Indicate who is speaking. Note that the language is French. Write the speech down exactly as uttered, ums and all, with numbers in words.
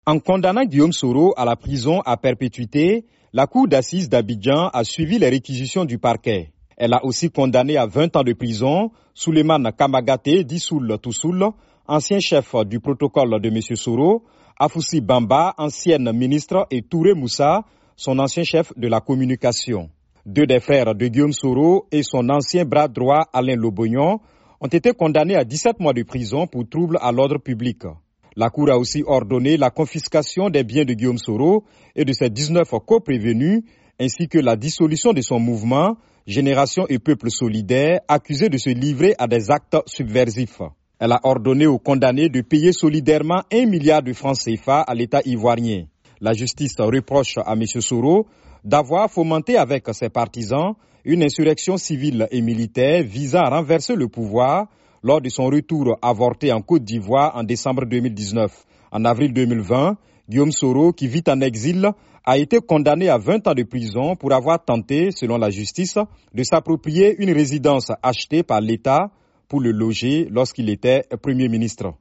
Speaker 1: En condamnant Guillaume Soro à la prison à perpétuité, la cour d'assises d'Abidjan a suivi les réquisitions du parquet. Elle a aussi condamné à vingt ans de prison Souleymane Kamagaté Dissoul Toussoul, ancien chef du protocole de M. Soro, Afoussi Bamba, ancienne ministre, et Touré Moussa, son ancien chef de la communication. Deux des frères de Guillaume Soro et son ancien bras droit Alain Lobognon ont été condamnés à dix-sept mois de prison pour troubles à l'ordre public. La Cour a aussi ordonné la confiscation des biens de Guillaume Soro et de ses dix-neuf co-prévenus, ainsi que la dissolution de son mouvement Génération et Peuple Solidaire, accusé de se livrer à des actes subversifs. Elle a ordonné aux condamnés de payer solidairement un milliard de francs C F A à l'État ivoirien. La justice reproche à M. Soro d'avoir fomenté avec ses partisans une insurrection civile et militaire visant à renverser le pouvoir lors de son retour avorté en Côte d'Ivoire en décembre deux mille dix-neuf. En avril deux mille vingt, Guillaume Soro, qui vit en exil, a été condamné à vingt ans de prison pour avoir tenté, selon la justice, de s'approprier une résidence achetée par l'État pour le loger lorsqu'il était Premier ministre.